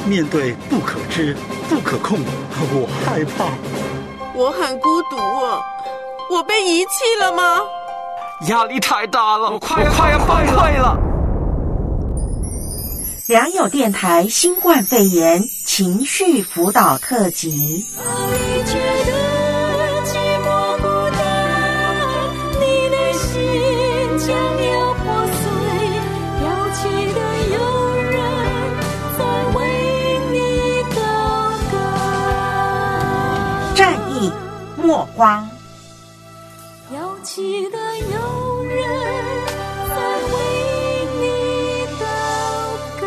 面对不可知、不可控，我害怕。 我很孤独啊，我被遗弃了吗？ 压力太大了，我快要崩溃了。 良友电台新冠肺炎情绪辅导特辑。战役莫慌， 摇旗的友人在为你祷告。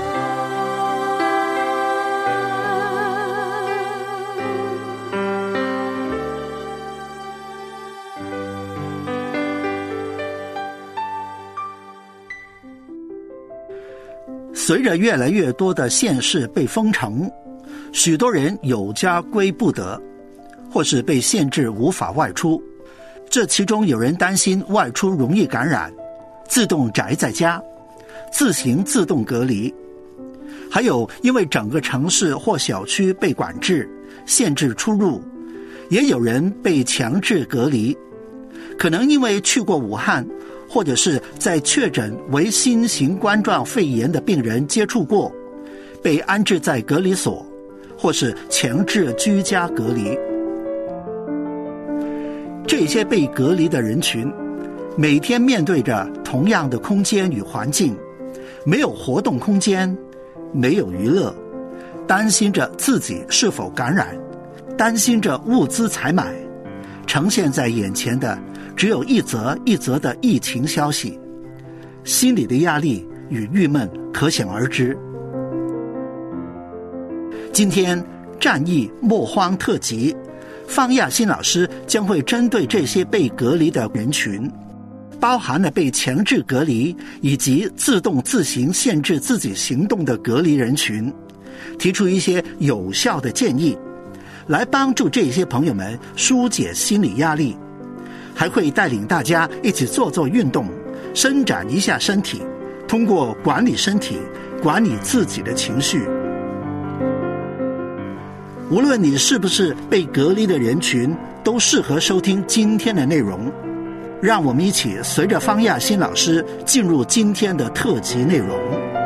随着越来越多的县市被封城，许多人有家归不得，或是被限制无法外出。这其中有人担心外出容易感染，自动宅在家，自行自动隔离。还有因为整个城市或小区被管制，限制出入，也有人被强制隔离。可能因为去过武汉，或者是在确诊为新型冠状肺炎的病人接触过，被安置在隔离所，或是强制居家隔离。这些被隔离的人群，每天面对着同样的空间与环境，没有活动空间，没有娱乐，担心着自己是否感染，担心着物资采买，呈现在眼前的只有一则一则的疫情消息，心里的压力与郁闷可想而知。今天战役莫慌特辑，方亚新老师将会针对这些被隔离的人群，包含了被强制隔离以及自动自行限制自己行动的隔离人群，提出一些有效的建议，来帮助这些朋友们疏解心理压力，还会带领大家一起做做运动，伸展一下身体，通过管理身体，管理自己的情绪。无论你是不是被隔离的人群，都适合收听今天的内容。让我们一起随着方亚新老师进入今天的特辑内容。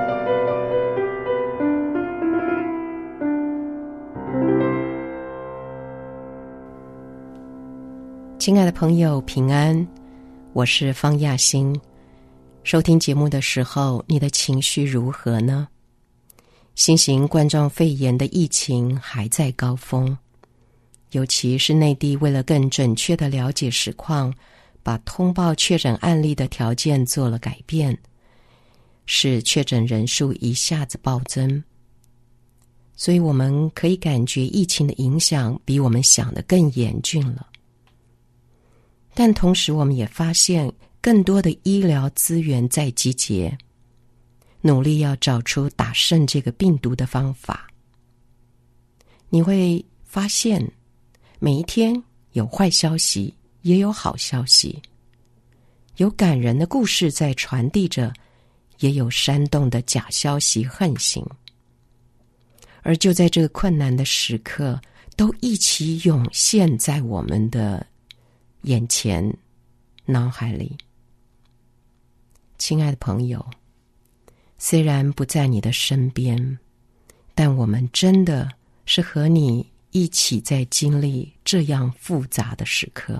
亲爱的朋友，平安，我是方亚新。收听节目的时候，你的情绪如何呢？新型冠状肺炎的疫情还在高峰，尤其是内地为了更准确地了解实况，把通报确诊案例的条件做了改变，使确诊人数一下子暴增。所以我们可以感觉疫情的影响比我们想的更严峻了。但同时我们也发现更多的医疗资源在集结，努力要找出打胜这个病毒的方法。你会发现每一天有坏消息，也有好消息，有感人的故事在传递着，也有煽动的假消息横行。而就在这个困难的时刻，都一起涌现在我们的眼前、脑海里。亲爱的朋友，虽然不在你的身边，但我们真的是和你一起在经历这样复杂的时刻。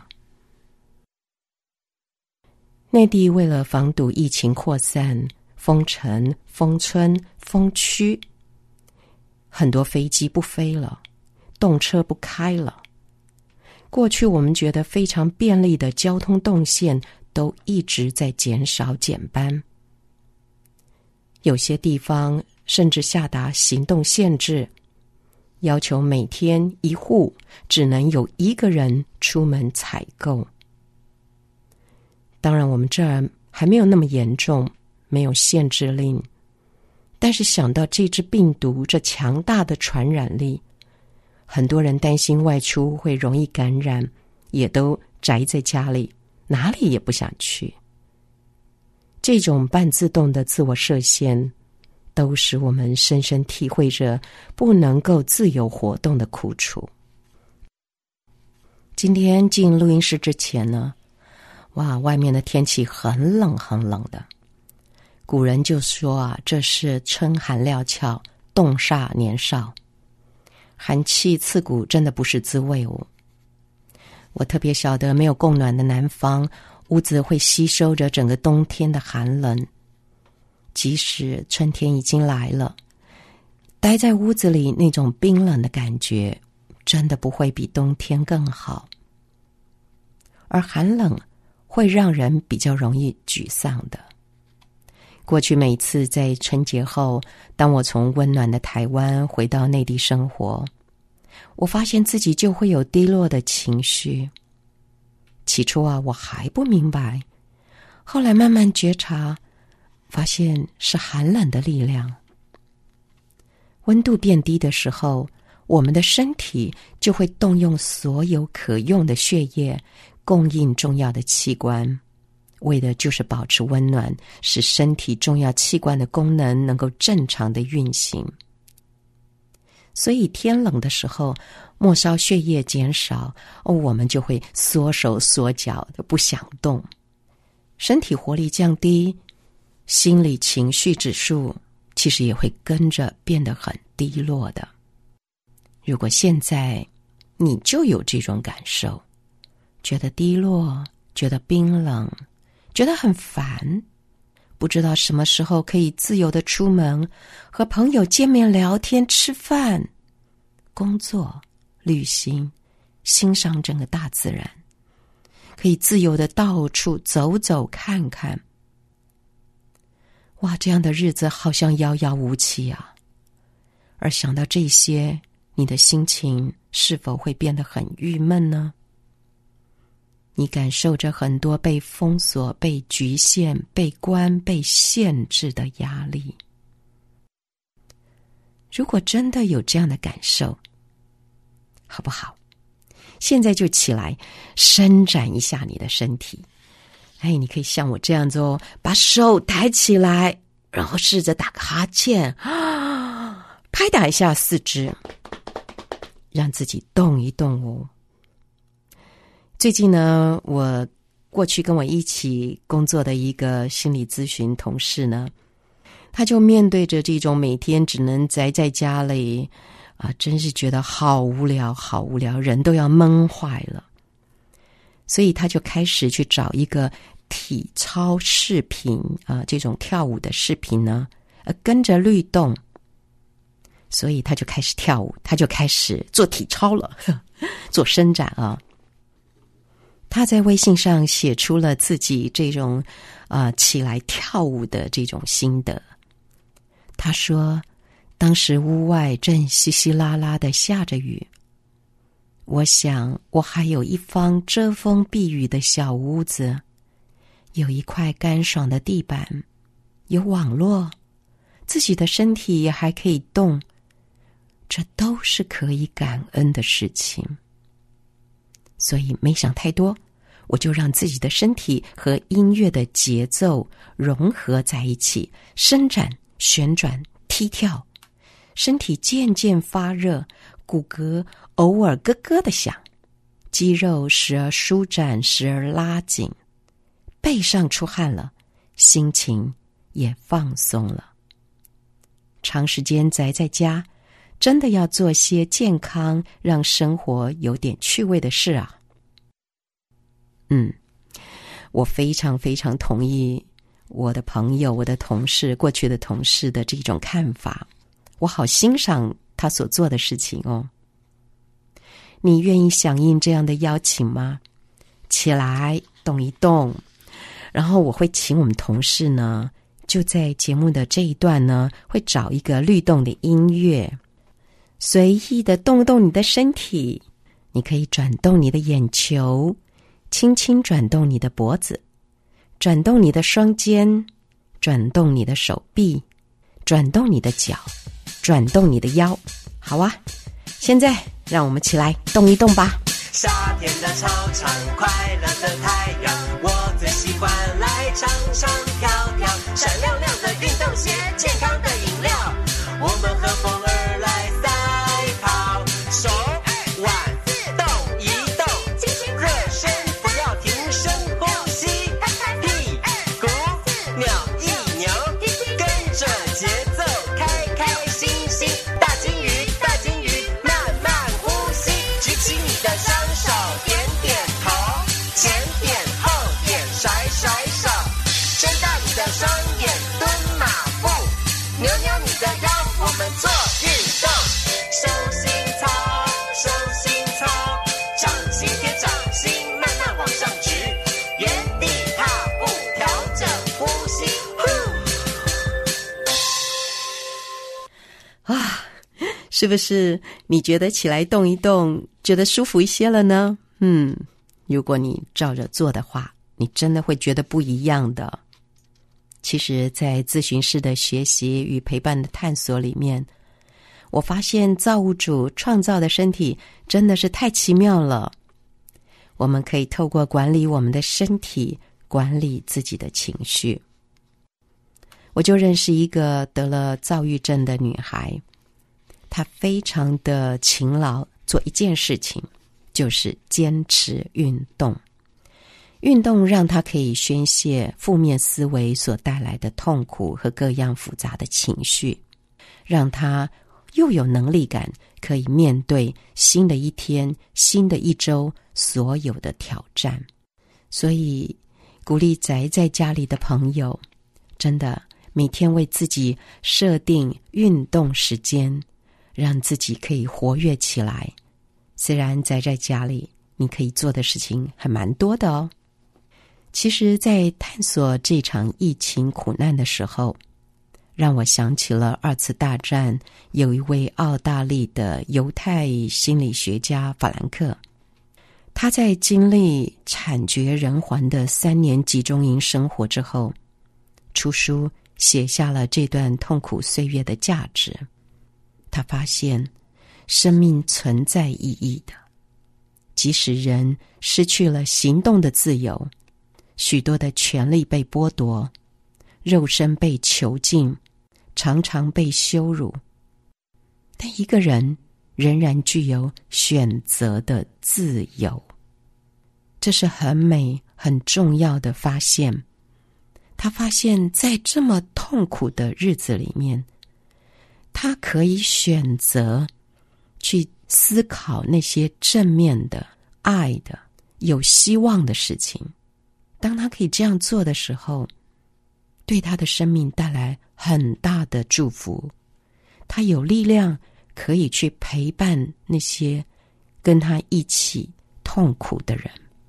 内地为了防堵疫情扩散，封城、封村、封区，很多飞机不飞了，动车不开了。过去我们觉得非常便利的交通动线都一直在减少减班，有些地方甚至下达行动限制，要求每天一户只能有一个人出门采购。当然我们这儿还没有那么严重，没有限制令，但是想到这只病毒这强大的传染力，很多人担心外出会容易感染，也都宅在家里，哪里也不想去。这种半自动的自我设限， 都使我们深深体会着不能够自由活动的苦楚。今天进录音室之前呢，哇，外面的天气很冷很冷的。古人就说啊，这是春寒料峭，冻煞年少，寒气刺骨，真的不是滋味哦。我特别晓得，没有供暖的南方，屋子会吸收着整个冬天的寒冷。即使春天已经来了，待在屋子里那种冰冷的感觉，真的不会比冬天更好。而寒冷会让人比较容易沮丧的。过去每次在春节后，当我从温暖的台湾回到内地生活，我发现自己就会有低落的情绪。起初啊，我还不明白，后来慢慢觉察，发现是寒冷的力量。温度变低的时候，我们的身体就会动用所有可用的血液，供应重要的器官，为的就是保持温暖，使身体重要器官的功能能够正常的运行。所以天冷的时候，末梢血液减少，我们就会缩手缩脚的不想动，身体活力降低，心理情绪指数其实也会跟着变得很低落的。如果现在你就有这种感受，觉得低落，觉得冰冷，觉得很烦，不知道什么时候可以自由的出门，和朋友见面聊天吃饭，工作旅行，欣赏整个大自然，可以自由的到处走走看看。哇，这样的日子好像遥遥无期啊！而想到这些，你的心情是否会变得很郁闷呢？你感受着很多被封锁、被局限、被关、被限制的压力。如果真的有这样的感受，好不好？现在就起来伸展一下你的身体。你可以像我这样子哦，把手抬起来，然后试着打个哈欠，拍打一下四肢，让自己动一动哦。最近呢，我过去跟我一起工作的一个心理咨询同事呢，他就面对着这种每天只能宅在家里真是觉得好无聊好无聊，人都要闷坏了。所以他就开始去找一个体操视频这种跳舞的视频呢，跟着律动。所以他就开始跳舞，他就开始做体操了，做伸展啊。他在微信上写出了自己这种起来跳舞的这种心得。他说，当时屋外正稀稀拉拉的下着雨，我想我还有一方遮风避雨的小屋子，有一块干爽的地板，有网络，自己的身体也还可以动，这都是可以感恩的事情。所以没想太多，我就让自己的身体和音乐的节奏融合在一起，伸展、旋转、踢跳，身体渐渐发热，骨骼偶尔咯咯的响，肌肉时而舒展，时而拉紧，背上出汗了，心情也放松了。长时间宅在家，真的要做些健康，让生活有点趣味的事啊。我非常非常同意我的朋友、我的同事、过去的同事的这种看法，我好欣赏他所做的事情哦。你愿意响应这样的邀请吗？起来动一动，然后我会请我们同事呢，就在节目的这一段呢，会找一个律动的音乐，随意的动动你的身体，你可以转动你的眼球，轻轻转动你的脖子，转动你的双肩，转动你的手臂，转动你的脚，转动你的腰。好啊，现在让我们起来动一动吧。 夏天的操场，快乐的太阳，我最喜欢来唱唱跳跳，闪亮亮的运动鞋，健康的饮料，我们和风儿来赛跑，手腕动一动，热身不要停，深呼吸，屁股扭一扭，跟着节奏开开心心，大金鱼大金鱼慢慢呼吸，举起你的双手，点点头，前点后点，甩甩手，睁大你的双眼，蹲马步，扭扭你的腰，我们做运动，手心操，手心操，掌心贴掌心，慢慢往上举，原地踏步，调整呼吸， 是不是你觉得起来动一动，觉得舒服一些了呢？如果你照着做的话，你真的会觉得不一样的。其实在咨询师的学习与陪伴的探索里面，我发现造物主创造的身体真的是太奇妙了。我们可以透过管理我们的身体，管理自己的情绪。我就认识一个得了躁郁症的女孩，她非常的勤劳，做一件事情就是坚持运动。运动让她可以宣泄负面思维所带来的痛苦和各样复杂的情绪，让她又有能力感，可以面对新的一天、新的一周所有的挑战。所以鼓励宅在家里的朋友，真的每天为自己设定运动时间，让自己可以活跃起来。虽然宅在家里，你可以做的事情还蛮多的哦。其实在探索这场疫情苦难的时候，让我想起了2次大战有一位澳大利的犹太心理学家法兰克，他在经历惨绝人寰的3年集中营生活之后，出书写下了这段痛苦岁月的价值。他发现生命存在意义的，即使人失去了行动的自由，许多的权利被剥夺，肉身被囚禁，常常被羞辱，但一个人仍然具有选择的自由。这是很美很重要的发现。他发现在这么痛苦的日子里面，他可以选择去思考那些正面的、爱的、有希望的事情。当他可以这样做的时候，对他的生命带来很大的祝福。他有力量可以去陪伴那些跟他一起痛苦的人。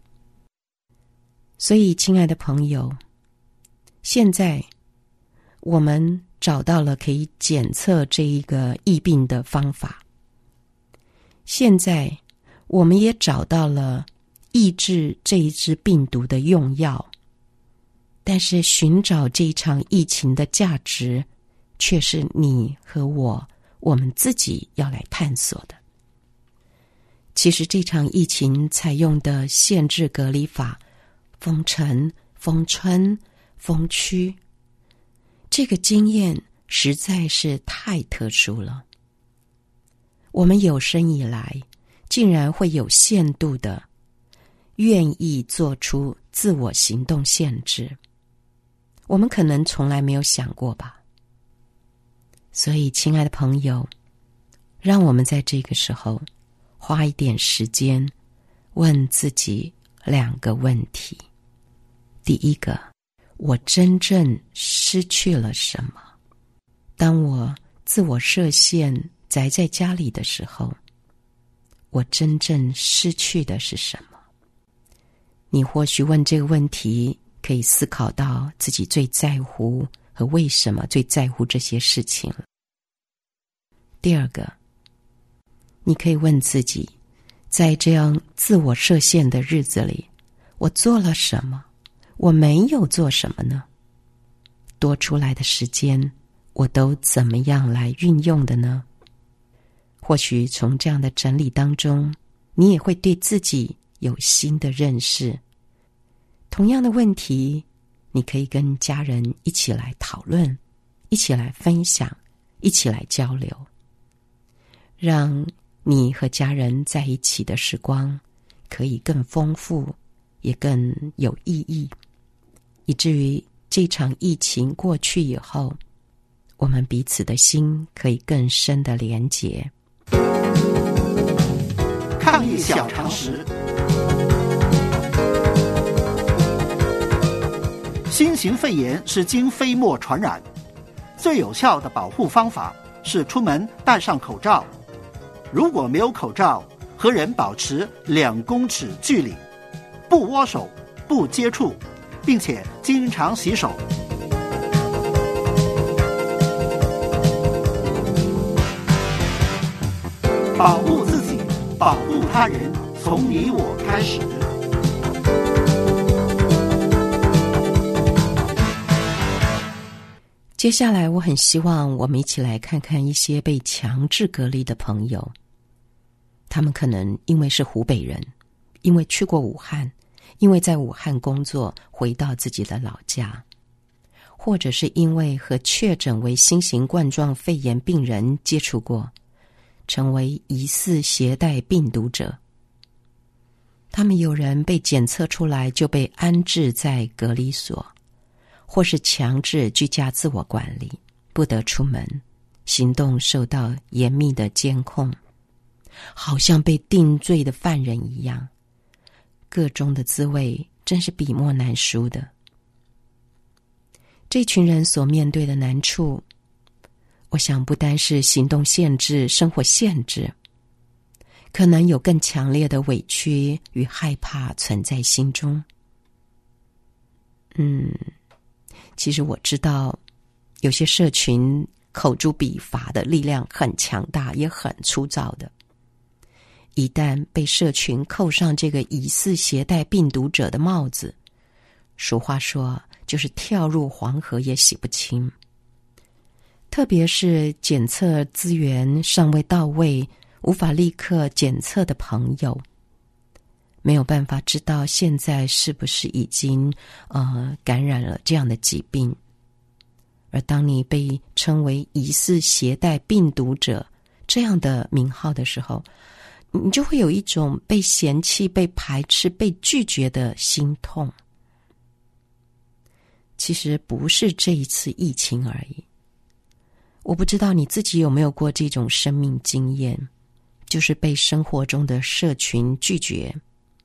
所以亲爱的朋友，现在我们找到了可以检测这一个疫病的方法，现在我们也找到了抑制这一支病毒的用药，但是寻找这一场疫情的价值，却是你和我们自己要来探索的。其实这场疫情采用的限制隔离法，封城、封村、封区，这个经验实在是太特殊了。我们有生以来竟然会有限度的愿意做出自我行动限制，我们可能从来没有想过吧。所以亲爱的朋友，让我们在这个时候花一点时间问自己2个问题。第一个，我真正失去了什么？当我自我设限宅在家里的时候，我真正失去的是什么？你或许问这个问题，可以思考到自己最在乎和为什么最在乎这些事情了。第二个，你可以问自己，在这样自我设限的日子里，我做了什么？我没有做什么呢？多出来的时间，我都怎么样来运用的呢？或许从这样的整理当中，你也会对自己有新的认识， 同样的问题，你可以跟家人一起来讨论，一起来分享，一起来交流，让你和家人在一起的时光可以更丰富，也更有意义，以至于这场疫情过去以后，我们彼此的心可以更深的连结。 抗疫小常识。新型肺炎是经飞沫传染，最有效的保护方法是出门戴上口罩。如果没有口罩，和人保持2公尺距离，不握手，不接触，并且经常洗手。保护自己，保护他人，从你我开始。 接下来我很希望我们一起来看看一些被强制隔离的朋友，他们可能因为是湖北人，因为去过武汉，因为在武汉工作回到自己的老家，或者是因为和确诊为新型冠状肺炎病人接触过，成为疑似携带病毒者。他们有人被检测出来就被安置在隔离所，或是强制居家自我管理，不得出门，行动受到严密的监控，好像被定罪的犯人一样，个中的滋味真是笔墨难书的。这群人所面对的难处，我想不单是行动限制、生活限制，可能有更强烈的委屈与害怕存在心中。其实我知道有些社群口诛笔伐的力量很强大，也很粗糙的。一旦被社群扣上这个疑似携带病毒者的帽子，俗话说就是跳入黄河也洗不清。特别是检测资源尚未到位，无法立刻检测的朋友，没有办法知道现在是不是已经感染了这样的疾病。而当你被称为疑似携带病毒者这样的名号的时候，你就会有一种被嫌弃、被排斥、被拒绝的心痛。其实不是这一次疫情而已。我不知道你自己有没有过这种生命经验，就是被生活中的社群拒绝。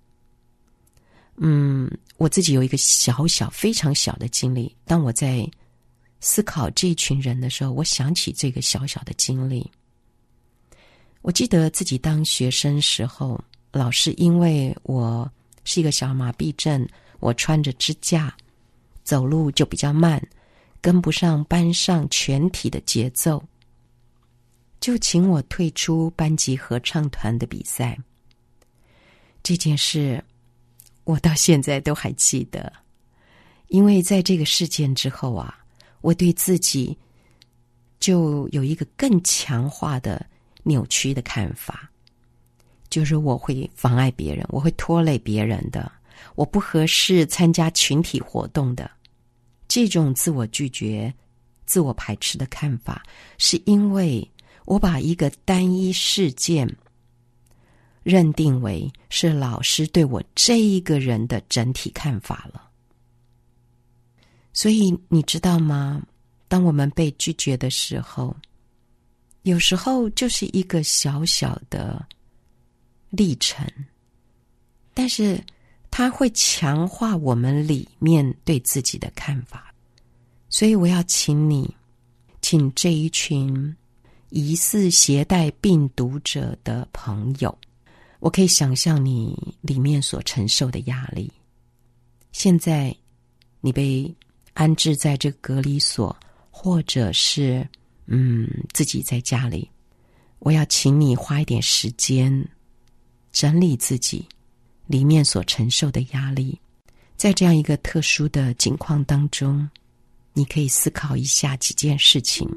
我自己有一个非常小的经历。当我在思考这群人的时候，我想起这个小小的经历。我记得自己当学生时候，老师因为我是一个小麻痹症，我穿着支架，走路就比较慢，跟不上班上全体的节奏，就请我退出班级合唱团的比赛。这件事我到现在都还记得，因为在这个事件之后啊，我对自己就有一个更强化的扭曲的看法，就是我会妨碍别人，我会拖累别人的，我不合适参加群体活动的。这种自我拒绝、自我排斥的看法，是因为我把一个单一事件认定为是老师对我这一个人的整体看法了。所以你知道吗？当我们被拒绝的时候，有时候就是一个小小的历程，但是它会强化我们里面对自己的看法。所以我要请这一群疑似携带病毒者的朋友，我可以想象你里面所承受的压力。现在你被安置在这个隔离所，或者是自己在家里，我要请你花一点时间整理自己里面所承受的压力。在这样一个特殊的境况当中，你可以思考一下几件事情。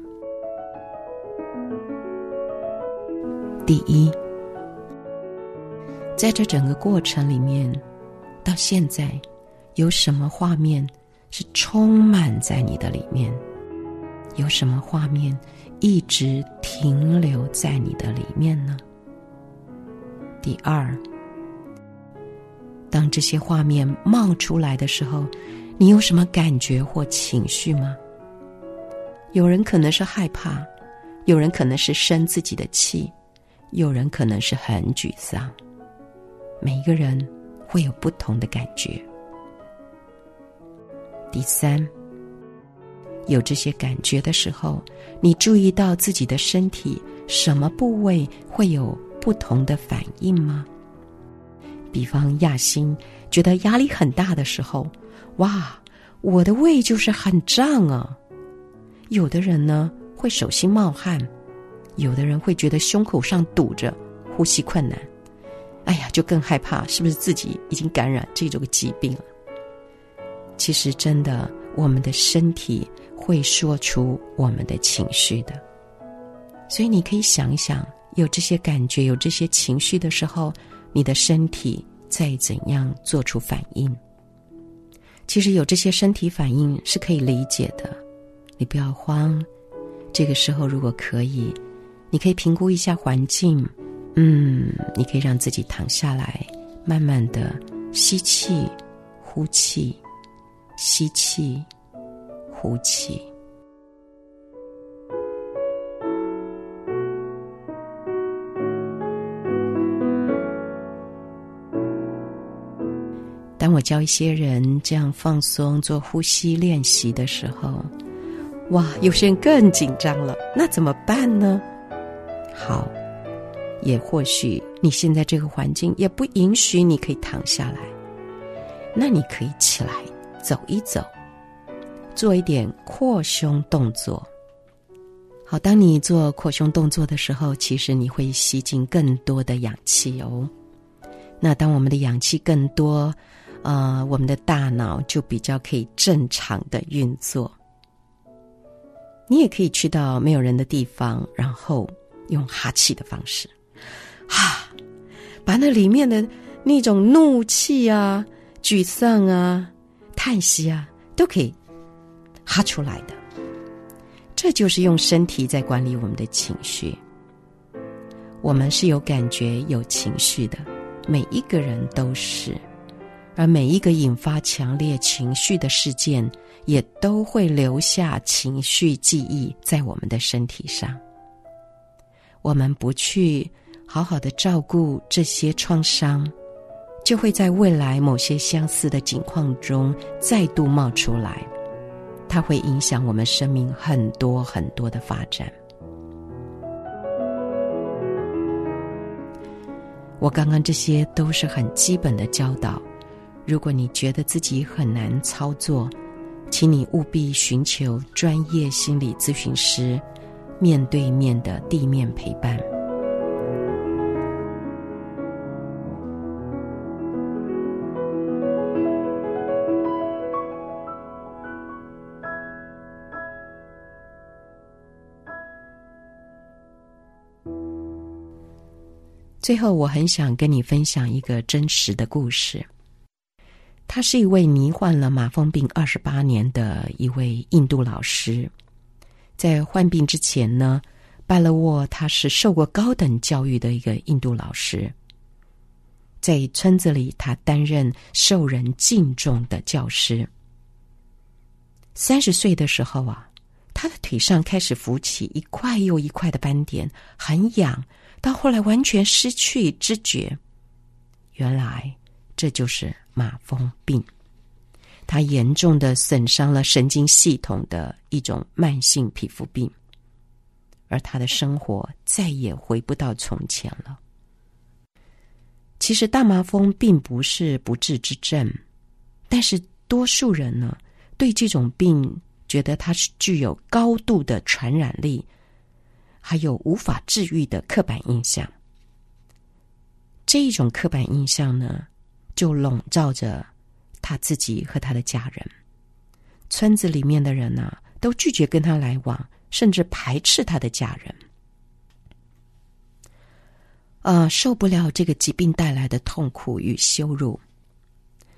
第一，在这整个过程里面，到现在有什么画面是充满在你的里面？有什么画面一直停留在你的里面呢？第二，当这些画面冒出来的时候，你有什么感觉或情绪吗？有人可能是害怕，有人可能是生自己的气，有人可能是很沮丧。每一个人会有不同的感觉。第三，有这些感觉的时候，你注意到自己的身体什么部位会有不同的反应吗？比方亚欣觉得压力很大的时候，哇，我的胃就是很胀啊。有的人呢会手心冒汗，有的人会觉得胸口上堵着，呼吸困难。哎呀，就更害怕是不是自己已经感染这种疾病了。其实真的，我们的身体会说出我们的情绪的。所以你可以想一想，有这些感觉，有这些情绪的时候，你的身体在怎样做出反应。其实有这些身体反应是可以理解的，你不要慌。这个时候如果可以，你可以评估一下环境，你可以让自己躺下来，慢慢的吸气呼气，吸气呼气。当我教一些人这样放松做呼吸练习的时候，哇，有些人更紧张了，那怎么办呢？好，也或许你现在这个环境也不允许你可以躺下来，那你可以起来走一走，做一点扩胸动作。好，当你做扩胸动作的时候，其实你会吸进更多的氧气哦。那当我们的氧气更多，我们的大脑就比较可以正常的运作。你也可以去到没有人的地方，然后用哈气的方式，把那里面的那种怒气啊、沮丧啊、叹息啊，都可以哈出来的。这就是用身体在管理我们的情绪。我们是有感觉、有情绪的，每一个人都是。而每一个引发强烈情绪的事件，也都会留下情绪记忆在我们的身体上。我们不去好好的照顾这些创伤，就会在未来某些相似的境况中再度冒出来，它会影响我们生命很多很多的发展。我刚刚这些都是很基本的教导，如果你觉得自己很难操作，请你务必寻求专业心理咨询师面对面的地面陪伴。最后，我很想跟你分享一个真实的故事。他是一位罹患了麻风病28年的一位印度老师。在患病之前呢，拜勒沃他是受过高等教育的一个印度老师。在村子里，他担任受人敬重的教师。30岁的时候啊，他的腿上开始浮起一块又一块的斑点，很痒，到后来完全失去知觉。原来这就是麻风病，它严重的损伤了神经系统的一种慢性皮肤病，而他的生活再也回不到从前了。其实大麻风并不是不治之症，但是多数人呢，对这种病觉得它是具有高度的传染力，还有无法治愈的刻板印象。这一种刻板印象呢，就笼罩着他自己和他的家人。村子里面的人呢，都拒绝跟他来往，甚至排斥他的家人。受不了这个疾病带来的痛苦与羞辱。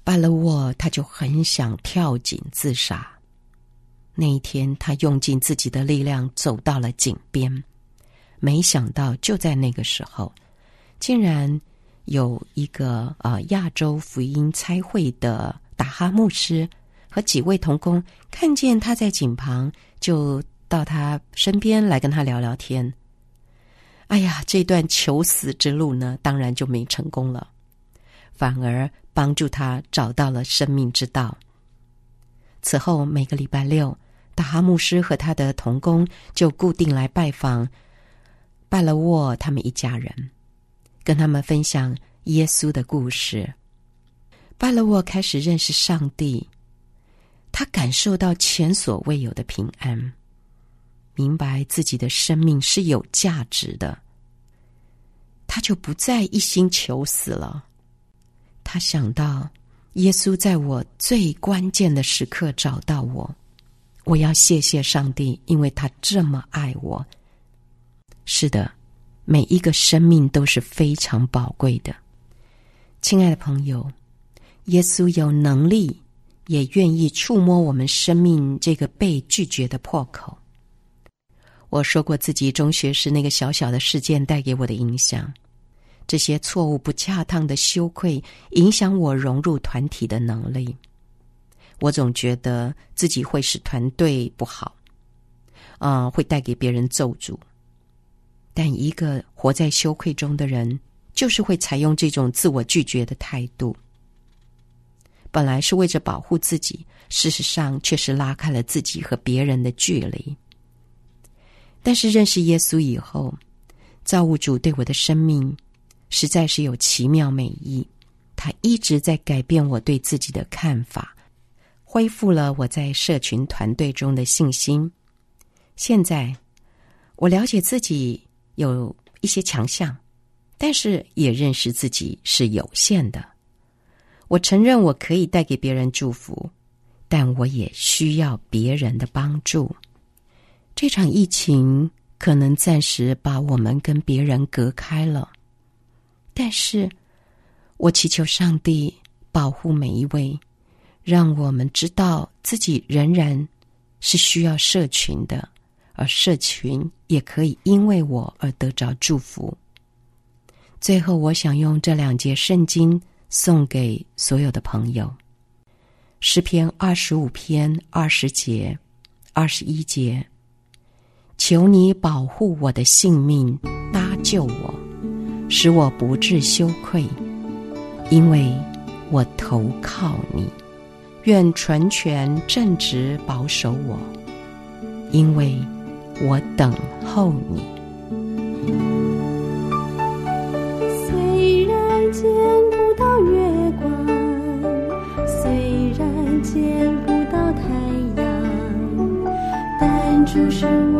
巴勒沃他就很想跳井自杀。那一天，他用尽自己的力量走到了井边，没想到就在那个时候，竟然有一个亚洲福音差会的达哈牧师和几位同工看见他在井旁，就到他身边来跟他聊聊天。哎呀，这段求死之路呢，当然就没成功了，反而帮助他找到了生命之道。此后每个礼拜六，达哈牧师和他的同工就固定来拜访拜勒沃他们一家人，跟他们分享耶稣的故事。拜勒沃开始认识上帝，他感受到前所未有的平安，明白自己的生命是有价值的，他就不再一心求死了。他想到耶稣在我最关键的时刻找到我，我要谢谢上帝，因为他这么爱我。是的，每一个生命都是非常宝贵的。亲爱的朋友，耶稣有能力，也愿意触摸我们生命这个被拒绝的破口。我说过自己中学时那个小小的事件带给我的影响，这些错误不恰当的羞愧影响我融入团体的能力。我总觉得自己会使团队不好，会带给别人咒诅。但一个活在羞愧中的人，就是会采用这种自我拒绝的态度。本来是为着保护自己，事实上却是拉开了自己和别人的距离。但是认识耶稣以后，造物主对我的生命实在是有奇妙美意，他一直在改变我对自己的看法，恢复了我在社群团队中的信心。现在我了解自己有一些强项，但是也认识自己是有限的。我承认我可以带给别人祝福，但我也需要别人的帮助。这场疫情可能暂时把我们跟别人隔开了，但是我祈求上帝保护每一位，让我们知道自己仍然是需要社群的，而社群也可以因为我而得着祝福。最后，我想用这2节圣经送给所有的朋友。诗篇25篇20节、21节，求你保护我的性命，搭救我，使我不致羞愧，因为我投靠你。愿纯全正直保守我，因为我等候你。 虽然见不到月光，虽然见不到太阳，但主是